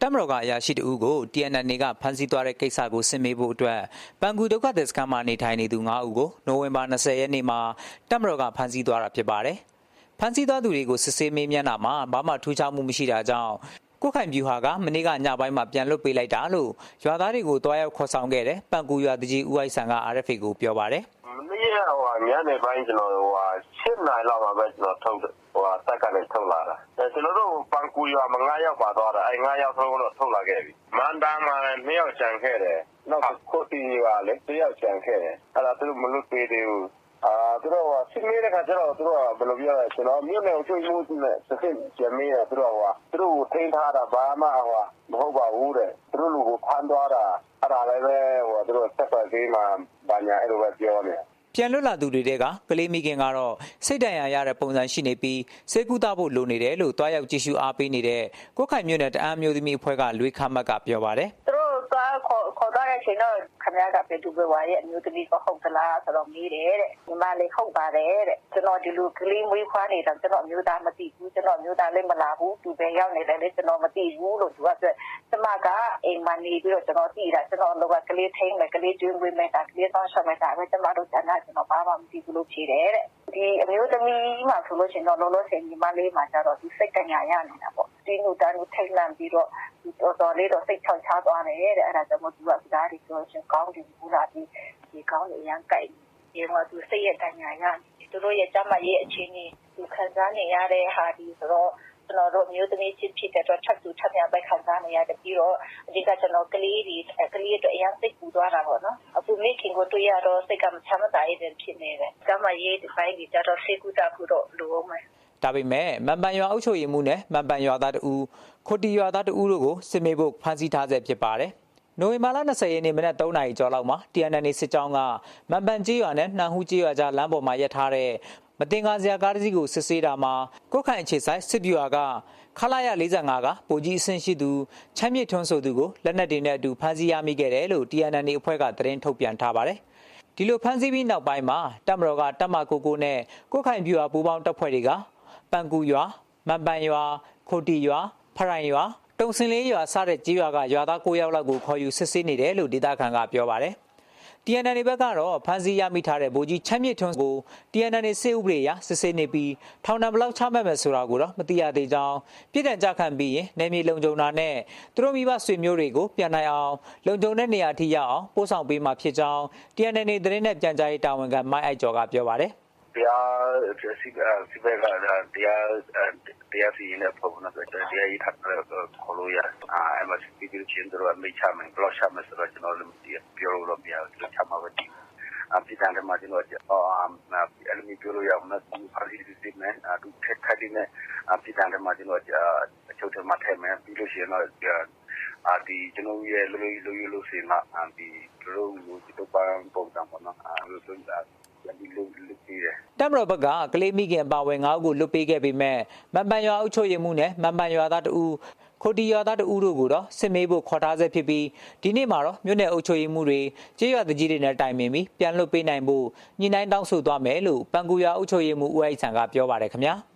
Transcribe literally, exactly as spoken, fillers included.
တပ်မတော်ကအရာရှိတဦးကို T N N A ကဖမ်းဆီးသွားတဲ့ကိစ္စကိုစစ်မေးဖို့အတွက်ပန်ကူဒုက္ခသည်စခန်းမှာနေထိုင်နေသူငါးဦးကိုနိုဝင်ဘာ၂၀ရက်နေ့မှာတပ်မတော်ကဖမ်းဆီးသွားတာဖြစ်ပါတယ်။ဖမ်းဆီးသွားသူတွေကိုစစ်ဆေးမေးမြန်းတာမှာဘာမှထူးခြားမှုမရှိတာကြောင့်ကိုခိုင်ပြူဟာကမနေ့ကညပိုင်းမှာပြန်လွတ်ပေးလိုက်တာလို့ရွာသားတွေကိုတွားရောက်ခေါ်ဆောင်ခဲ့တဲ့ပန်ကူရွာတကြီးဦးအိုက်ဆန်က R F A ကိုပြောပါတယ်။မနေ့ကဟိုညနေပိုင်းကျွန်တော်ဟိုရှစ်နာရီလောက်မှာပဲကျွန်တော်ထုတ်တယ်ဟိုတက်ကလည်းထုတ်လာတာ။ကျွန်တော်တို့ပန်ကူရွာမှာငါးယောက်ပါသွားတာအဲငါးယောက်ဆုံးတော့ထုတ်လာခဲ့ပြီ။မန္တမှာနှစ်ယောက်ကျန်ခဲ့တယ်။နောက်ကိုတီရွာလည်းတစ်ယောက်ကျန်ခဲ့တယ်။အဲ့ဒါသူတို့မလွတ်ပေးသေးဘူး။အာသူတို့ကစစ်မေးတဲ့ခါကျတော့သူတို့ကဘယ်လိုပြောလဲကျွန်တော်မြို့နယ်အကျိုးမှုနဲ့စစ်စစ်ကျမေးရသူတို့ကသူတို့ကိုထိန်းထားတာဘာမှဟိုမဟုတ်ပါဘူးတဲ့သူတို့လူကိုဖမ်းသွားတာအဲ့ဒါလည်းပဲဟိုသူတို့စက်ပတ်သေးမှဘာညာအဲ့လိုပဲပြောနေပြန်လွတ်လာသူတွေကကလေးမိခင်ကတော့စိတ်ဒဏ်ရာရတဲ့ပုံစံရှိနေပြီးစေကူတာဖို့လိုနေတယ်လို့တွားရောက်ကြည့်ရှုအားပေးနေတဲ့ကိုခိုင်မြို့နယ်တအမ်းမျိုးသမီးအဖွဲ့ကလွေးခမတ်ကပြောပါတယ်သူတို့သွားခေါ်ခေါ်သွားတဲ့အချိန်တော့ခမရကပဲဒူဘဝရဲ့အမျိုးသမီးကဟုတ်သလားဆိုတော့မေးတယ်တဲ့ညီမလေးဟုတ်ပါတယ်တဲ့ကျွန်တော်ဒီလိုကလေးမွေးဖွားနေတာကျွန်တော်အမျိုးသားမသိဘူးကျွန်တော်အမျိုးသားလည်းမလာဘူးသူပဲရောက်နေတယ်လေကျွန်တော်မသိဘူးလို့သူကဆိုကျမကအိမ်မှာနေပြီးတော့ကျွန်တော်သိတာကျွန်တော်လောကကလေးထိန်းမယ်ကလေးကျွေးမွေးမယ်ဒါကလေးဆောင်ရှောက်မယ်ဒါပဲကျွန်တော်တို့ကျန်တာကျွန်တော်ဘာမှမသိဘူးလို့ဖြေတယ်တဲ့ဒီအမျိုးသမီးမှဆိုလို့ရှိရင်တော့လောလောဆယ်ညီမလေးမှာကျတော့သူစိတ်တညာရနေတာပေါ့ဒီလိုတန်းကိုထိတ်လန့်ပြီးတော့တော်တော်လေးတော့စိတ်ချောက်ချသွားတယ်တဲ့အဲ့ဒါကြောင့်မို့သူကစကားတွေပြောရှင်ကောင်းတယ်ဘူးလားဒီဒီကောင်းတယ်ရမ်းကြိုက်ဒီမှာသူစိတ်ရတညာရသူတို့ရဲ့ကျမရဲ့အခြေအနေသူခံစားနေရတဲ့ဟာဒီဆိုတော့ကျွန်တော်တို့မျိုးသမီးချင်းဖြစ်တဲ့အတွက်ချက်သူချက်များပဲခံစားနေရတယ်ပြီးတော့အဓိကကျွန်တော်ကလေးတွေကလေးတွေအရင်စိတ်ပူသွားတာပေါ့နော်အခုမိခင်ကိုတွေ့ရတော့စိတ်ကမချမ်းသာရတဲ့ဖြစ်နေတယ်ကျမရဲ့ဒီပိုင်းကြီးကြတော့စိတ်ကူတာကူတော့လိုအောင်မယ်ဒါပေမဲ့မန်ပန်ရွာအုပ်ချုပ်ရေးမှုနဲ့မန်ပန်ရွာသားတဦးခိုတီရွာသားတဦးတို့ကိုစစ်မေးဖို့ဖမ်းဆီးထားဆဲဖြစ်ပါတယ်။နိုဝင်ဘာလ၂၀ရက်နေ့မနက်၃နာရီကျော်လောက်မှာ T N N A စစ်ကြောင်းကမန်ပန်ကျေးရွာနဲ့နှံဟူးကျေးရွာကြားလမ်းပေါ်မှာရပ်ထားတဲ့မတင်ကားစရာကားတစ်စီးကိုစစ်ဆေးတာမှာကိုခိုင်အခြေဆိုင်စစ်ဗျူဟာကခလာရ၄၅ကဗိုလ်ကြီးအဆင့်ရှိသူချမ်းမြေထွန်းဆိုသူကိုလက်နက်တွေနဲ့အတူဖမ်းဆီးရမိခဲ့တယ်လို့ T N N A အဖွဲ့ကသတင်းထုတ်ပြန်ထားပါတယ်။ဒီလိုဖမ်းဆီးပြီးနောက်ပိုင်းမှာတပ်မတော်ကတပ်မကိုကိုနဲ့ကိုခိုင်ဗျူဟာပူးပေါင်းတပ်ဖွဲ့တွေကပန်ကူရွာမန်ပန်ရွာခိုတီရွာဖရိုင်ရွာတုံစင်လေးရွာစတဲ့ကျေးရွာကရွာသား၉ယောက်လောက်ကိုခေါ်ယူစစ်ဆေးနေတယ်လို့ဒေသခံကပြောပါတယ်။ T N N A ဘက်ကတော့ဖမ်းဆီးရမိထားတဲ့ဗိုလ်ကြီးချမ်းမြေထွန်းကို T N N A စစ်ဥပဒေအရစစ်ဆေးနေပြီးထောင်ဒဏ်ဘယ်လောက်ချမှတ်မယ်ဆိုတာကိုတော့မသိရသေးကြောင်းပြည်ထောင်ကြခံပြီးရင်နယ်မြေလုံခြုံတာနဲ့သူတို့မိဘဆွေမျိုးတွေကိုပြန်နိုင်အောင်လုံခြုံတဲ့နေရာထိရောက်အောင်ပို့ဆောင်ပေးမှာဖြစ်ကြောင်း T N N A သတင်းနဲ့ပြန်ကြားရေးတာဝန်ခံမိုင်းအိုက်ကျော်ကပြောပါတယ်တရားစီစီဘက်ကတရားတရားစီရင်ပုံနဲ့တရားရထားခေါ်လို့ရအဲမှာစီပြီးချင်းတော့မိချမယ်ဘလော့ချမယ်ဆိုတော့ကျွန်တော်လည်းပြောလို့မရဘူးချမှာပဲဒီအပိတန်မှာကျွန်တော်အော်အဲ့လိုမျိုးပြောလို့ရအောင်နော်ဒီပါစီစီမယ်အတူထက်ခါဒီနဲ့အပိတန်မှာကျွန်တော်အချုပ်ထဲမှာထည့်မယ်ပြီးလို့ရှိရင်တော့အာဒီကျွန်တော်ရဲ့လူလူလူစီမှာဒီလူလူဒီတော့ပန်းပုံစံပေါ့နော်အဲလိုဆိုတာတပ်မတော်ဘက်ကကလေးမိခင်အပါဝင်ငါးဦးကိုလွတ်ပေးခဲ့ပေမဲ့မန်ပန်ရွာအုပ်ချုပ်ရေးမှုနဲ့မန်ပန်ရွာသားတဦးခိုတီရွာသားတဦးတို့ကိုတော့စစ်မေးဖို့ခေါ်ထားဆဲဖြစ်ပြီးဒီနေ့မှာတော့မြို့နယ်အုပ်ချုပ်ရေးမှုတွေကျေးရွာတကြီးတွေနဲ့တိုင်ပင်ပြီးပြန်လွတ်ပေးနိုင်ဖို့ညှိနှိုင်းတောင်းဆိုသွားမယ်လို့ပန်ကူရွာအုပ်ချုပ်ရေးမှုဦးအိုက်ဆန်ကပြောပါတယ်ခင်ဗျာ။